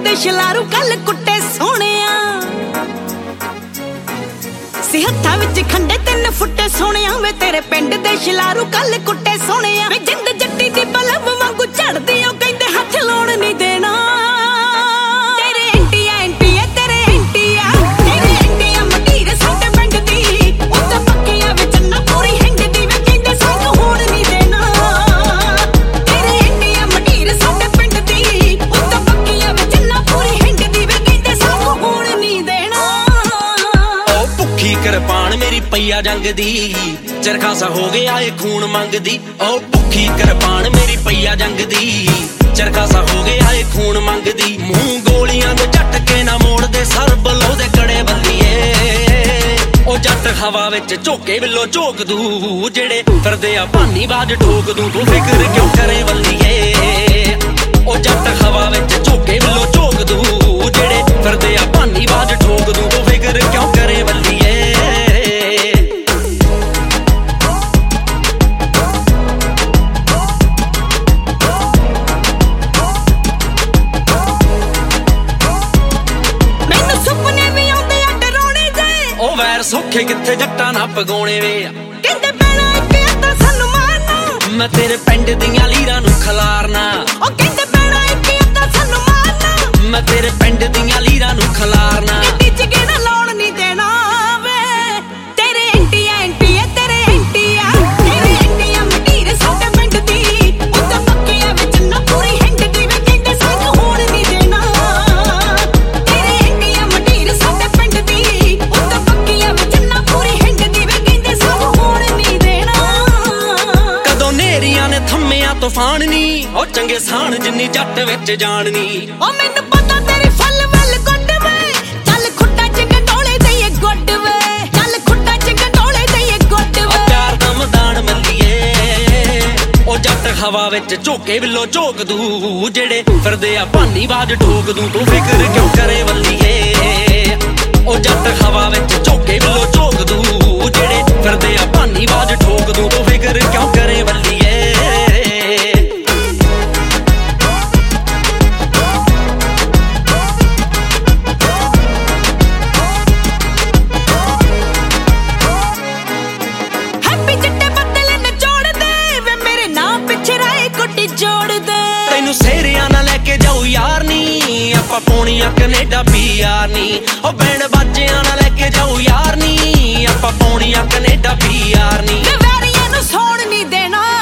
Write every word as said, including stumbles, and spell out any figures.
ਦੇ ਸ਼ਲਾਰੂ ਕੱਲ ਕੁੱਟੇ ਸੋਹਣਿਆ ਸੀ ਹੱਥਾਂ ਵਿੱਚ ਖੰਡੇ ਤਿੰਨ ਫੁੱਟੇ ਸੋਹਣਿਆ ਵੇ ਤੇਰੇ ਪਿੰਡ ਦੇ ਸ਼ਲਾਰੂ ਕੱਲ ਕੁੱਟੇ ਸੋਹਣਿਆ ਵੇ ਜਿੰਦ ਜੱਟੀ ਦੀ ਬਲਬ ਵਾਂਗੂ ਝੜਦੀ ਉਹ ਕਹਿੰਦੇ ਹੱਥ ਲਾਉਣ ਨਹੀਂ ਦੇਣਾ ਤੇਰੇ ਇੰਟੀਆ ਇੰਟੀਆ ਤੇਰੇ ਇੰਟੀਆ ਤੇਰੇ ਇੰਟੀਆ ਮਟੀਰ ਸਾਡੇ ਪਿੰਡ ਦੀ ਉਹ ਤਾਂ ਪੱਕੀਆਂ ਵਿੱਚ ਨਾ ਪੂਰੀ ਹਿੰਡਦੀ ਵੇ ਕਹਿੰਦੇ ਸਾਨੂੰ ਹੋਣ ਨਹੀਂ ਦੇਣਾ ਤੇਰੇ ਇੰਟੀਆ ਮਟੀਰ ਸਾਡੇ ਪਿੰਡ ਦੀ ਉਹ ਤਾਂ ਪੱਕੀਆਂ ਵਿੱਚ ਨਾ ਪੂਰੀ ਹਿੰਡਦੀ ਵੇ ਕਹਿੰਦੇ ਸਾਨੂੰ ਹੋਣ ਨਹੀਂ ਦੇਣਾ ਉਹ ਭੁੱਖੀ ਕਿਰਪਾਨ ਮੇਰੀ ਪਈਆ ਜੰਗ ਦੀ ਚਰਖਾਸਾ ਹੋ ਗਿਆ ਏ ਖੂਨ ਮੰਗਦੀ ਉਹ ਭੁੱਖੀ ਕਿਰਪਾਨ ਮੇਰੀ ਪਈਆ ਜੰਗ ਦੀ ਚਰਖਾਸਾ ਹੋ ਗਿਆ ਏ ਖੂਨ ਮੰਗਦੀ ਮੂੰਹ ਗੋਲੀਆਂ ਦੇ ਝਟਕੇ ਨਾ ਮੋੜਦੇ ਸਰ ਬਲੋ ਦੇ ਕੜੇ ਬੱਲੀਏ ਉਹ ਜੱਟ ਹਵਾ ਵਿੱਚ ਝੋਕੇ ਵਿੱਚੋਂ ਝੋਕ ਦੂ ਜਿਹੜੇ ਫਿਰਦੇ ਆ ਭਾਨੀ ਬਾਜ ਠੋਕ ਦੂ ਤੂੰ ਫਿਕਰ ਕਿਉਂ ਕਰੇ ਬੱਲੀਏ ਉਹ ਜੱਟ ਹਵਾ ਵਿੱਚ ਝੋਕੇ ਵਿੱਚੋਂ ਝੋਕ ਦੂ ਜਿਹੜੇ ਫਿਰਦੇ ਆ ਭਾਨੀ ਬਾਜ ਠੋਕ ਦੂ ਤੂੰ ਫਿਕਰ ਕਿਉਂ ਕਰੇ ਬੱਲੀਏ ਵੈਰ ਸੌਖੇ ਕਿੱਥੇ ਜੱਟਾਂ ਨਾ ਪਗਾਉਣੇ ਵੇ ਕਹਿੰਦੇ ਪੈਣਾ ਇੱਕ ਅੱਧਾ ਸਾਨੂੰ ਮਾਰਨਾ ਮੈਂ ਤੇਰੇ ਪਿੰਡ ਦੀਆਂ ਲੀਰਾਂ ਨੂੰ ਖਲਾਰਨਾ ਉਹ ਕਹਿੰਦੇ ਪੈਣਾ ਇੱਕ ਅੱਧਾ ਸਾਨੂੰ ਮਾਰਨਾ ਮੈਂ ਤੇਰੇ ਪਿੰਡ ਦੀਆਂ ਲੀਰਾਂ ਨੂੰ ਖਲਾਰਨਾ ਗੱਡੀ ਚ ਗੇੜਾ ਲਾਉਣ ਨਹੀਂ ਦੇਣਾ ਵੇ ਤੇਰੇ ਇੰਟੀਆ ਇੰਟੀਆ ਤੇਰੇ ਇੰਟੀਆ ਤੇਰੇ ਇੰਟੀਆ ਮਟੀਰ ਸਾਡੇ ਪਿੰਡ ਦੀ ਉਹ ਤਾਂ ਪੱਕੀਆਂ ਵਿੱਚ ਨਾ ਪੂਰੀ ਹਿੰਡਦੀ ਵੇ ਕਹਿੰਦੇ ਸਾਨੂੰ ਹੋਣ ਨਹੀਂ ਦੇਣਾ ਤੇਰੇ ਇੰਟੀਆ ਮਟੀਰ ਸਾਡੇ ਪਿੰਡ ਦੀ ਉਹ ਤਾਂ ਪੱਕੀਆਂ ਵਿੱਚ ਨਾ ਪੂਰੀ ਹਿੰਡਦੀ ਵੇ ਕਹਿੰਦੇ ਸਾਨੂੰ ਹੋਣ ਨਹੀਂ ਦੇਣਾ ਕਦੋਂ ਨੇਰੀਆਂ ਨੇ ਥੰਮਿਆ ਤੂਫਾਨ ਨੀ ਉਹ ਚੰਗੇ ਸਾਣ ਜਿੰਨੀ ਜੱਟ ਵਿੱਚ ਜਾਣ ਨੀ ਉਹ ਮੈਨੂੰ ਪਤਾ ਤੇਰੀ ਫੱਲ ਵੱਲ ਗੁੱਡ ਵੇ ਚੱਲ ਖੁੱਟਾਂ ਚ ਗੰਡੋਲੇ ਦੇਈਏ ਗੁੱਡ ਵੇ ਚੱਲ ਖੁੱਟਾਂ ਚ ਗੰਡੋਲੇ ਦੇਈਏ ਗੁੱਡ ਵੇ ਪਿਆਰ ਦਾ ਮੈਦਾਨ ਮਿਲੀਏ ਉਹ ਜੱਟ ਹਵਾ ਵਿੱਚ ਝੋਕੇ ਵਿੱਚੋਂ ਝੋਕ ਦੂ ਜਿਹੜੇ ਫਿਰਦੇ ਆ ਭਾਨੀ ਬਾਜ ਠੋਕ ਦੂ ਤੂੰ ਫਿਕਰ ਕਿਉਂ ਕਰੇ ਬੱਲੀਏ ਉਹ ਜੱਟ ਹਵਾ ਵਿੱਚ ਝੋਕੇ ਵਿੱਚੋਂ ਝੋਕ ਦੂ ਜਿਹੜੇ ਫਿਰਦੇ ਆ ਭਾਨੀ ਬਾਜ ਠੋਕ ਦੂ ਤੂੰ ਫਿਕਰ ਕਿਉਂ ਕਰੇ ਬੱਲੀਏ ਤੈਨੂੰ ਸੇਰਿਆਂ ਨਾਲ ਲੈ ਕੇ ਜਾਊ ਯਾਰ ਨੀ ਆਪਾਂ ਪੌਣੀਆਂ ਕੈਨੇਡਾ ਪੀਆਰ ਨੀ ਉਹ ਬੈਂਡ ਬਾਜਿਆਂ ਨਾਲ ਲੈ ਕੇ ਜਾਊ ਯਾਰ ਨੀ ਆਪਾਂ ਪੌਣੀਆਂ ਕੈਨੇਡਾ ਪੀਆਰ ਨੀ ਵੈਰੀਆਂ ਨੂੰ ਸੌਣ ਨਹੀਂ ਦੇਣਾ